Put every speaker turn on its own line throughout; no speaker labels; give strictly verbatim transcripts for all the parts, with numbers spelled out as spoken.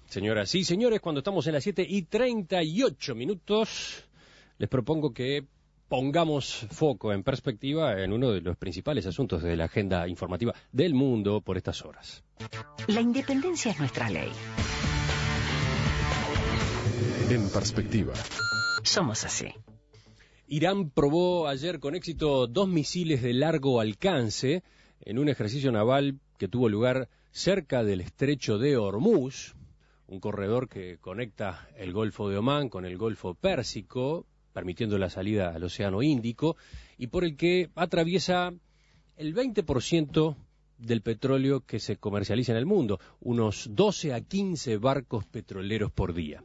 Señoras y señores, cuando estamos en las siete y treinta y ocho minutos, les propongo que pongamos foco en perspectiva en uno de los principales asuntos de la agenda informativa del mundo por estas horas.
La independencia es nuestra ley.
En perspectiva.
Somos así.
Irán probó ayer con éxito dos misiles de largo alcance en un ejercicio naval que tuvo lugar cerca del estrecho de Hormuz, un corredor que conecta el Golfo de Omán con el Golfo Pérsico, permitiendo la salida al Océano Índico, y por el que atraviesa el veinte por ciento del petróleo que se comercializa en el mundo, unos doce a quince barcos petroleros por día.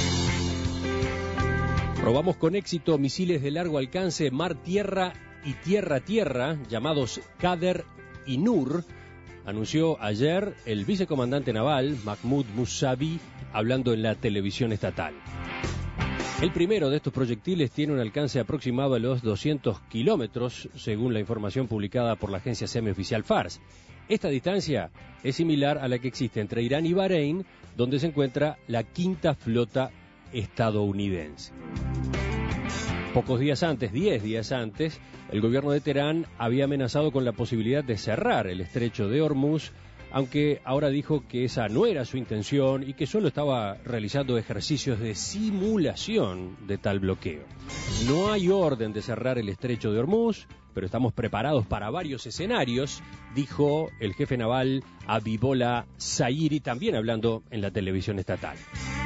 Probamos con éxito misiles de largo alcance mar-tierra y tierra-tierra, llamados Qader y Nur, anunció ayer el vicecomandante naval, Mahmoud Musavi, hablando en la televisión estatal. El primero de estos proyectiles tiene un alcance aproximado a los doscientos kilómetros, según la información publicada por la agencia semioficial Fars. Esta distancia es similar a la que existe entre Irán y Bahrein, donde se encuentra la quinta flota estadounidense. Pocos días antes, diez días antes, el gobierno de Teherán había amenazado con la posibilidad de cerrar el estrecho de Hormuz, aunque ahora dijo que esa no era su intención y que solo estaba realizando ejercicios de simulación de tal bloqueo. No hay orden de cerrar el estrecho de Hormuz, pero estamos preparados para varios escenarios, dijo el jefe naval Habibollah Zahiri, también hablando en la televisión estatal.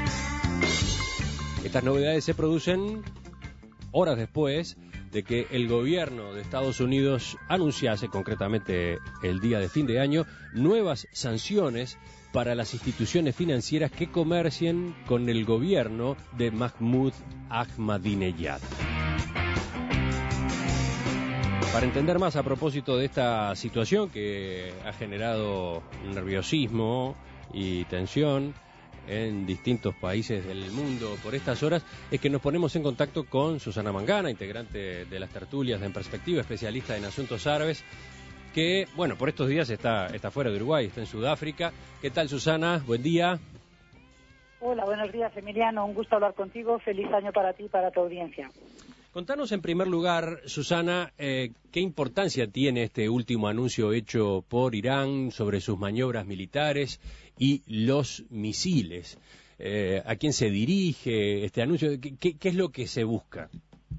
Estas novedades se producen horas después de que el gobierno de Estados Unidos anunciase, concretamente el día de fin de año, nuevas sanciones para las instituciones financieras que comercien con el gobierno de Mahmoud Ahmadinejad. Para entender más a propósito de esta situación que ha generado nerviosismo y tensión en distintos países del mundo por estas horas, es que nos ponemos en contacto con Susana Mangana, integrante de las tertulias de En Perspectiva, especialista en asuntos árabes, que, bueno, por estos días está, está fuera de Uruguay, está en Sudáfrica. ¿Qué tal, Susana? Buen día.
Hola, buenos días, Emiliano. Un gusto hablar contigo. Feliz año para ti y para tu audiencia.
Contanos en primer lugar, Susana, eh, ¿qué importancia tiene este último anuncio hecho por Irán sobre sus maniobras militares y los misiles? Eh, ¿A quién se dirige este anuncio? ¿Qué, qué, qué es lo que se busca?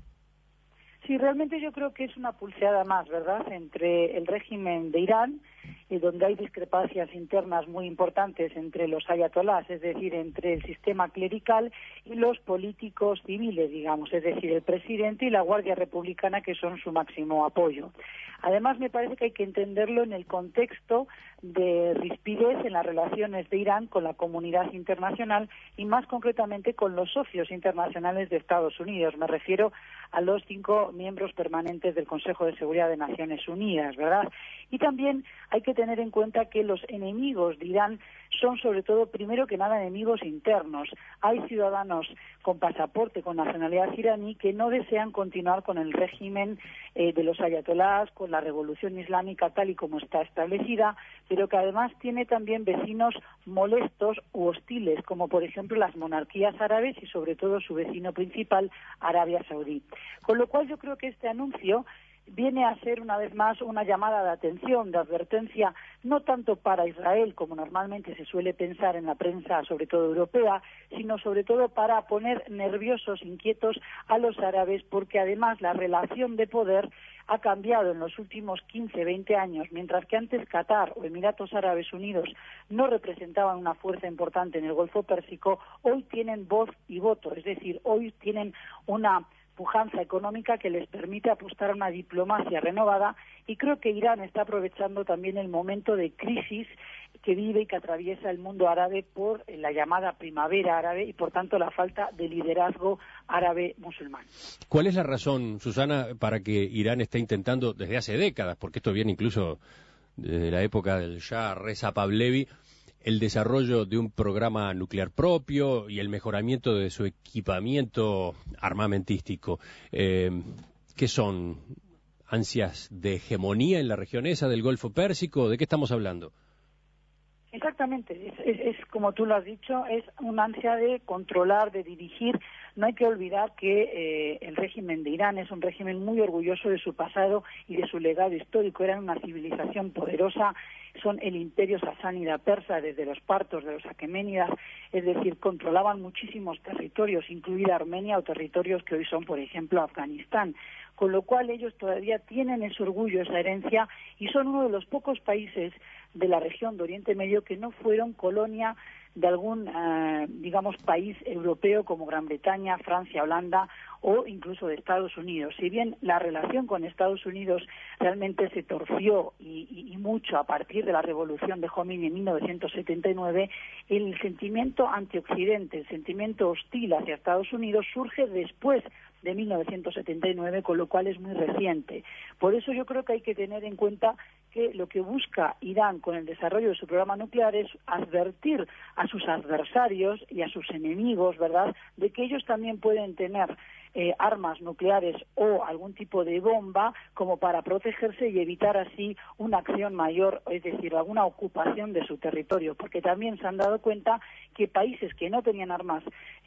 Sí, realmente yo creo que es una pulseada más, ¿verdad?, entre el régimen de Irán, eh, donde hay discrepancias internas muy importantes entre los ayatolás, es decir, entre el sistema clerical y los políticos civiles, digamos, es decir, el presidente y la Guardia Republicana, que son su máximo apoyo. Además, me parece que hay que entenderlo en el contexto de rispidez en las relaciones de Irán con la comunidad internacional y más concretamente con los socios internacionales de Estados Unidos. Me refiero a los cinco miembros permanentes del Consejo de Seguridad de Naciones Unidas, ¿verdad? Y también hay que tener en cuenta que los enemigos de Irán son sobre todo, primero que nada, enemigos internos. Hay ciudadanos con pasaporte, con nacionalidad iraní, que no desean continuar con el régimen eh, de los ayatolás, con la revolución islámica tal y como está establecida, pero que además tiene también vecinos molestos u hostiles, como por ejemplo las monarquías árabes y sobre todo su vecino principal, Arabia Saudí. Con lo cual yo creo que este anuncio viene a ser una vez más una llamada de atención, de advertencia, no tanto para Israel, como normalmente se suele pensar en la prensa, sobre todo europea, sino sobre todo para poner nerviosos, inquietos a los árabes, porque además la relación de poder ha cambiado en los últimos quince, veinte años, mientras que antes Qatar o Emiratos Árabes Unidos no representaban una fuerza importante en el Golfo Pérsico, hoy tienen voz y voto, es decir, hoy tienen una pujanza económica que les permite apostar a una diplomacia renovada, y creo que Irán está aprovechando también el momento de crisis que vive y que atraviesa el mundo árabe por la llamada primavera árabe y por tanto la falta de liderazgo árabe musulmán.
¿Cuál es la razón, Susana, para que Irán esté intentando desde hace décadas, porque esto viene incluso desde la época del Shah Reza Pahlavi, el desarrollo de un programa nuclear propio y el mejoramiento de su equipamiento armamentístico? Eh, ¿Qué son? ¿Ansias de hegemonía en la región esa del Golfo Pérsico? ¿De qué estamos hablando?
Exactamente, es, es, es como tú lo has dicho, es un ansia de controlar, de dirigir. No hay que olvidar que eh, el régimen de Irán es un régimen muy orgulloso de su pasado y de su legado histórico. Eran una civilización poderosa, son el imperio sasánida persa desde los partos de los aqueménidas, es decir, controlaban muchísimos territorios, incluida Armenia o territorios que hoy son, por ejemplo, Afganistán. Con lo cual ellos todavía tienen ese orgullo, esa herencia, y son uno de los pocos países de la región de Oriente Medio que no fueron colonia de algún, eh, digamos, país europeo como Gran Bretaña, Francia, Holanda o incluso de Estados Unidos. Si bien la relación con Estados Unidos realmente se torció y, y, y mucho a partir de la revolución de Khomeini en mil novecientos setenta y nueve, el sentimiento antioccidente, el sentimiento hostil hacia Estados Unidos surge después de mil novecientos setenta y nueve, con lo cual es muy reciente. Por eso yo creo que hay que tener en cuenta que lo que busca Irán con el desarrollo de su programa nuclear es advertir a sus adversarios y a sus enemigos, ¿verdad?, de que ellos también pueden tener eh, armas nucleares o algún tipo de bomba como para protegerse y evitar así una acción mayor, es decir, alguna ocupación de su territorio, porque también se han dado cuenta que países que no tenían armas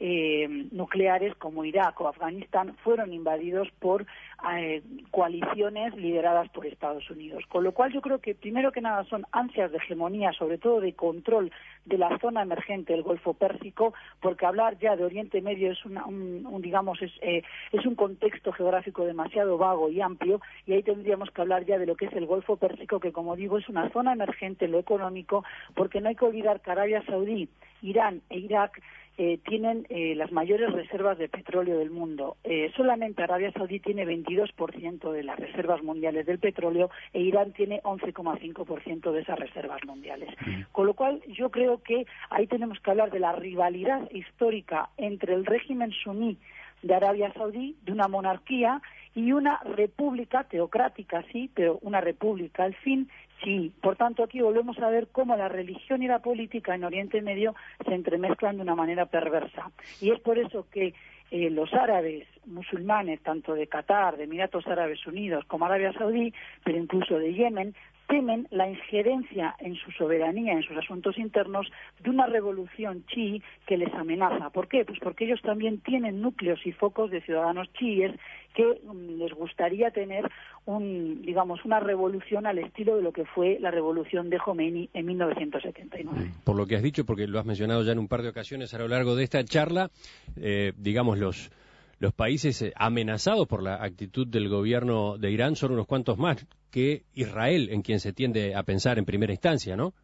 eh, nucleares como Irak o Afganistán fueron invadidos por eh, coaliciones lideradas por Estados Unidos. Con lo cual yo creo que primero que nada son ansias de hegemonía, sobre todo de control de la zona emergente del Golfo Pérsico, porque hablar ya de Oriente Medio es una, un, un digamos es, eh, es un contexto geográfico demasiado vago y amplio, y ahí tendríamos que hablar ya de lo que es el Golfo Pérsico, que como digo es una zona emergente en lo económico, porque no hay que olvidar que Arabia Saudí, Irán e Irak Eh, tienen eh, las mayores reservas de petróleo del mundo. Eh, solamente Arabia Saudí tiene veintidós por ciento de las reservas mundiales del petróleo e Irán tiene once coma cinco por ciento de esas reservas mundiales. Mm. Con lo cual yo creo que ahí tenemos que hablar de la rivalidad histórica entre el régimen suní de Arabia Saudí, de una monarquía, y una república teocrática, sí, pero una república al fin, sí. Por tanto, aquí volvemos a ver cómo la religión y la política en Oriente Medio se entremezclan de una manera perversa. Y es por eso que eh, los árabes musulmanes, tanto de Qatar, de Emiratos Árabes Unidos, como Arabia Saudí, pero incluso de Yemen, temen la injerencia en su soberanía, en sus asuntos internos, de una revolución chií que les amenaza. ¿Por qué? Pues porque ellos también tienen núcleos y focos de ciudadanos chiíes que um, les gustaría tener un, digamos, una revolución al estilo de lo que fue la revolución de Khomeini en mil novecientos setenta y nueve.
Por lo que has dicho, porque lo has mencionado ya en un par de ocasiones a lo largo de esta charla, eh, digamos, los... Los países amenazados por la actitud del gobierno de Irán son unos cuantos más que Israel, en quien se tiende a pensar en primera instancia, ¿no?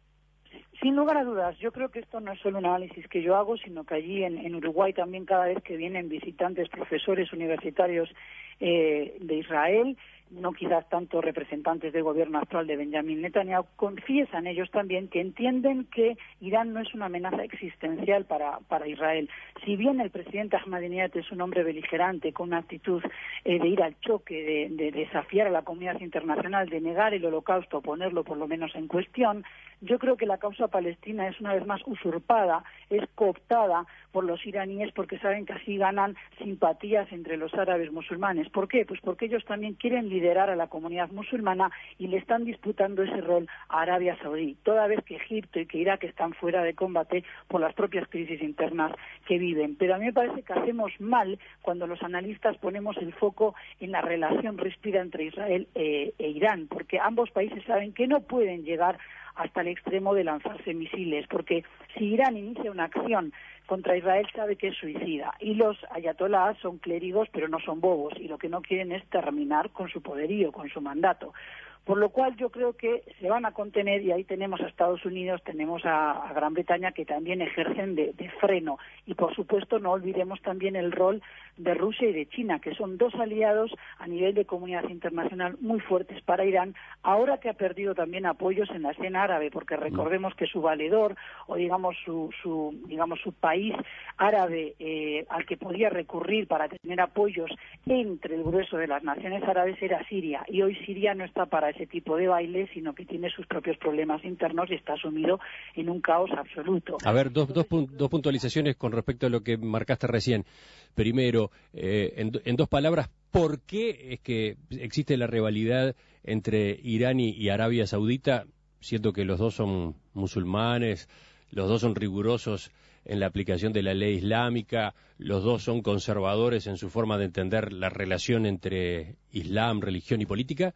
Sin lugar a dudas, yo creo que esto no es solo un análisis que yo hago, sino que allí en, en Uruguay también cada vez que vienen visitantes, profesores universitarios eh, de Israel, no quizás tanto representantes del gobierno actual de Benjamín Netanyahu, confiesan ellos también que entienden que Irán no es una amenaza existencial para, para Israel. Si bien el presidente Ahmadinejad es un hombre beligerante, con una actitud eh, de ir al choque, de, de desafiar a la comunidad internacional, de negar el holocausto, ponerlo por lo menos en cuestión, yo creo que la causa palestina es una vez más usurpada, es cooptada por los iraníes porque saben que así ganan simpatías entre los árabes musulmanes. ¿Por qué? Pues porque ellos también quieren liderar a la comunidad musulmana y le están disputando ese rol a Arabia Saudí, toda vez que Egipto y que Irak están fuera de combate por las propias crisis internas que viven. Pero a mí me parece que hacemos mal cuando los analistas ponemos el foco en la relación ríspida entre Israel e, e Irán, porque ambos países saben que no pueden llegar hasta el extremo de lanzarse misiles, porque si Irán inicia una acción contra Israel sabe que es suicida, y los ayatolás son clérigos pero no son bobos, y lo que no quieren es terminar con su poderío, con su mandato. Por lo cual yo creo que se van a contener, y ahí tenemos a Estados Unidos, tenemos a, a Gran Bretaña, que también ejercen de, de freno. Y por supuesto no olvidemos también el rol de Rusia y de China, que son dos aliados a nivel de comunidad internacional muy fuertes para Irán, ahora que ha perdido también apoyos en la escena árabe, porque recordemos que su valedor, o digamos su, su, digamos, su país árabe eh, al que podía recurrir para tener apoyos entre el grueso de las naciones árabes era Siria, y hoy Siria no está para ese tipo de baile, sino que tiene sus propios problemas internos y está sumido en un caos absoluto.
A ver, dos, dos, dos puntualizaciones con respecto a lo que marcaste recién. Primero, eh, en, en dos palabras, ¿por qué es que existe la rivalidad entre Irán y, y Arabia Saudita? siendo que los dos son musulmanes, los dos son rigurosos en la aplicación de la ley islámica, los dos son conservadores en su forma de entender la relación entre Islam, religión y política?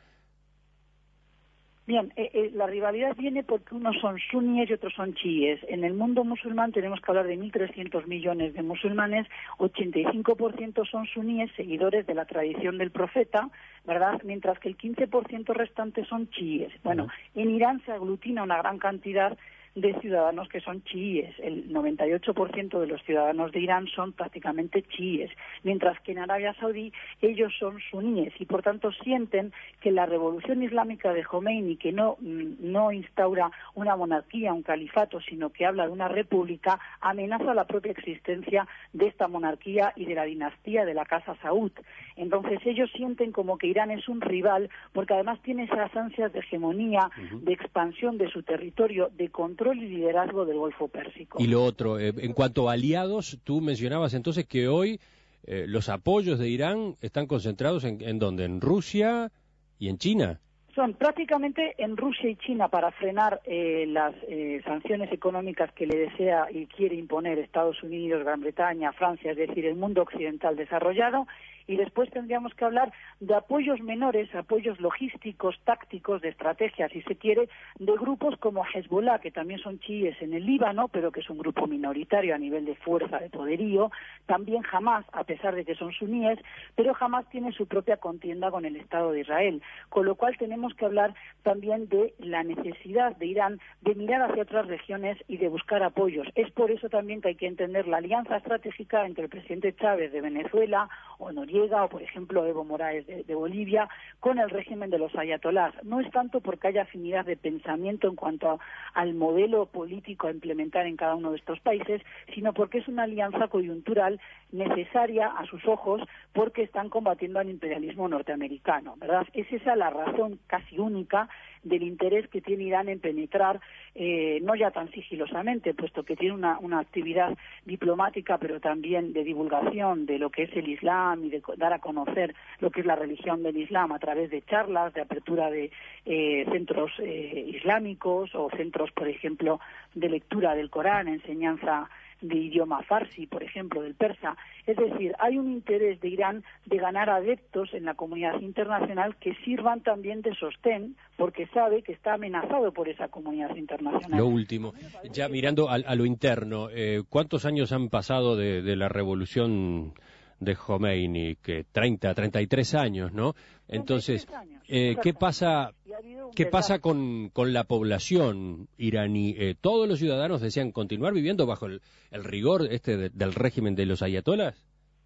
Bien, eh, eh, la rivalidad viene porque unos son suníes y otros son chiíes. En el mundo musulmán tenemos que hablar de mil trescientos millones de musulmanes, ochenta y cinco por ciento son suníes, seguidores de la tradición del profeta, ¿verdad? Mientras que el quince por ciento restante son chiíes. Bueno, uh-huh. En Irán se aglutina una gran cantidad de ciudadanos que son chiíes. El noventa y ocho por ciento de los ciudadanos de Irán son prácticamente chiíes, mientras que en Arabia Saudí ellos son suníes y por tanto sienten que la revolución islámica de Jomeini, que no, no instaura una monarquía, un califato, sino que habla de una república, amenaza la propia existencia de esta monarquía y de la dinastía de la Casa Saud. Entonces ellos sienten como que Irán es un rival, porque además tiene esas ansias de hegemonía, uh-huh. de expansión de su territorio, de control y liderazgo del Golfo Pérsico.
Y lo otro, eh, en cuanto a aliados, tú mencionabas entonces que hoy eh, los apoyos de Irán están concentrados en, ¿en dónde? ¿En Rusia y en China?
Son prácticamente en Rusia y China para frenar eh, las eh, sanciones económicas que le desea y quiere imponer Estados Unidos, Gran Bretaña, Francia, es decir, el mundo occidental desarrollado. Y después tendríamos que hablar de apoyos menores, apoyos logísticos, tácticos, de estrategia, si se quiere, de grupos como Hezbollah, que también son chiíes en el Líbano, pero que es un grupo minoritario a nivel de fuerza, de poderío. También Hamás, a pesar de que son suníes, pero Hamás tiene su propia contienda con el Estado de Israel. Con lo cual tenemos que hablar también de la necesidad de Irán de mirar hacia otras regiones y de buscar apoyos. Es por eso también que hay que entender la alianza estratégica entre el presidente Chávez de Venezuela o Noriega, o por ejemplo Evo Morales de, de Bolivia, con el régimen de los ayatolás. No es tanto porque haya afinidad de pensamiento en cuanto a, al modelo político a implementar en cada uno de estos países, sino porque es una alianza coyuntural necesaria a sus ojos, porque están combatiendo al imperialismo norteamericano, ¿verdad? Es esa la razón casi única del interés que tiene Irán en penetrar, eh, no ya tan sigilosamente, puesto que tiene una, una actividad diplomática, pero también de divulgación de lo que es el Islam y de dar a conocer lo que es la religión del Islam a través de charlas, de apertura de eh, centros eh, islámicos o centros, por ejemplo, de lectura del Corán, enseñanza de idioma farsi, por ejemplo, del persa. Es decir, hay un interés de Irán de ganar adeptos en la comunidad internacional que sirvan también de sostén, porque sabe que está amenazado por esa comunidad internacional.
Lo último, ya mirando a, a lo interno, eh, ¿cuántos años han pasado de, de la revolución de Jomeini? Que treinta, treinta y tres años, ¿no? Entonces, eh, ¿qué pasa, qué pasa con, con la población iraní? Eh, ¿Todos los ciudadanos desean continuar viviendo bajo el, el rigor este de, del régimen de los ayatolás?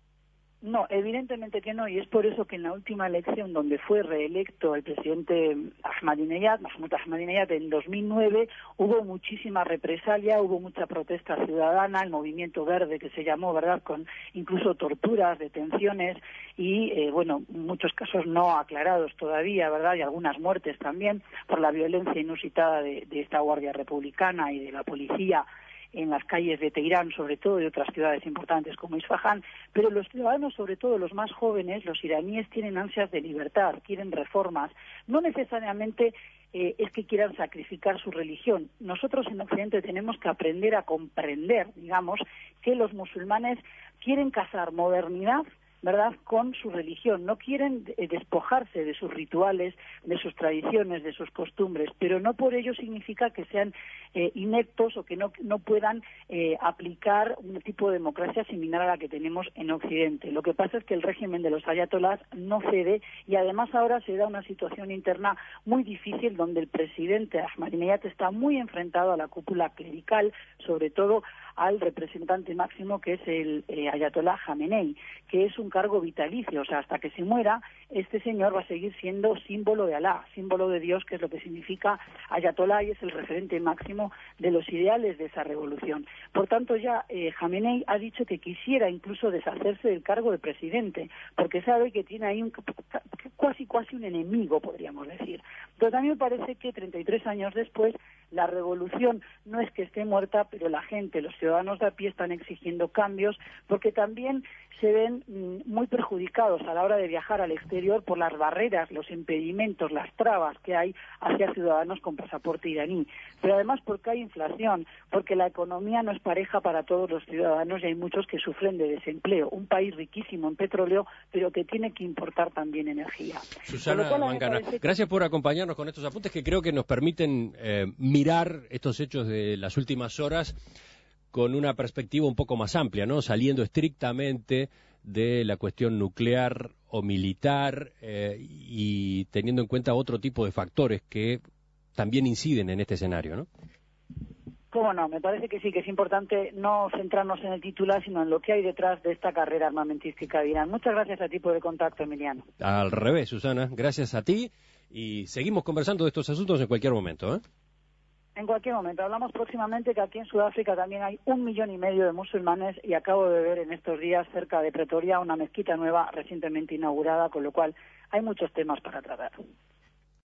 No, evidentemente que no, y es por eso que en la última elección donde fue reelecto el presidente Ahmadinejad, Mahmoud Ahmadinejad, en dos mil nueve, hubo muchísima represalia, hubo mucha protesta ciudadana, el movimiento verde que se llamó, ¿verdad?, con incluso torturas, detenciones y, eh, bueno, muchos casos no aclarados todavía, ¿verdad?, y algunas muertes también por la violencia inusitada de, de esta Guardia Republicana y de la policía en las calles de Teherán, sobre todo, y otras ciudades importantes como Isfahán, pero los ciudadanos, sobre todo los más jóvenes, los iraníes, tienen ansias de libertad, quieren reformas, no necesariamente eh, es que quieran sacrificar su religión. Nosotros en Occidente tenemos que aprender a comprender, digamos, que los musulmanes quieren casar modernidad, ¿verdad?, con su religión. No quieren despojarse de sus rituales, de sus tradiciones, de sus costumbres, pero no por ello significa que sean eh, ineptos o que no, no puedan eh, aplicar un tipo de democracia similar a la que tenemos en Occidente. Lo que pasa es que el régimen de los ayatolás no cede y además ahora se da una situación interna muy difícil donde el presidente Ahmadinejad está muy enfrentado a la cúpula clerical, sobre todo al representante máximo que es el eh, ayatolá Jamenei, que es un cargo vitalicio, o sea, hasta que se muera, este señor va a seguir siendo símbolo de Alá, símbolo de Dios, que es lo que significa ayatolá y es el referente máximo de los ideales de esa revolución. Por tanto, ya eh, Jamenei ha dicho que quisiera incluso deshacerse del cargo de presidente, porque sabe que tiene ahí un, casi casi un enemigo, podríamos decir. Pero también me parece que treinta y tres años después La revolución no es que esté muerta, pero la gente, los ciudadanos de a pie están exigiendo cambios porque también se ven mm, muy perjudicados a la hora de viajar al exterior por las barreras, los impedimentos, las trabas que hay hacia ciudadanos con pasaporte iraní. Pero además porque hay inflación, porque la economía no es pareja para todos los ciudadanos y hay muchos que sufren de desempleo. Un país riquísimo en petróleo, pero que tiene que importar también energía.
Susana Mangana, que... gracias por acompañarnos con estos apuntes que creo que nos permiten eh, mirar estos hechos de las últimas horas con una perspectiva un poco más amplia, ¿no? Saliendo estrictamente de la cuestión nuclear o militar eh, y teniendo en cuenta otro tipo de factores que también inciden en este escenario, ¿no?
Cómo no, me parece que sí, que es importante no centrarnos en el titular, sino en lo que hay detrás de esta carrera armamentística de Irán. Muchas gracias a ti por el contacto, Emiliano.
Al revés, Susana, gracias a ti y seguimos conversando de estos asuntos en cualquier momento, ¿eh?
En cualquier momento. Hablamos próximamente que aquí en Sudáfrica también hay un millón y medio de musulmanes y acabo de ver en estos días cerca de Pretoria una mezquita nueva recientemente inaugurada, con lo cual hay muchos temas para tratar.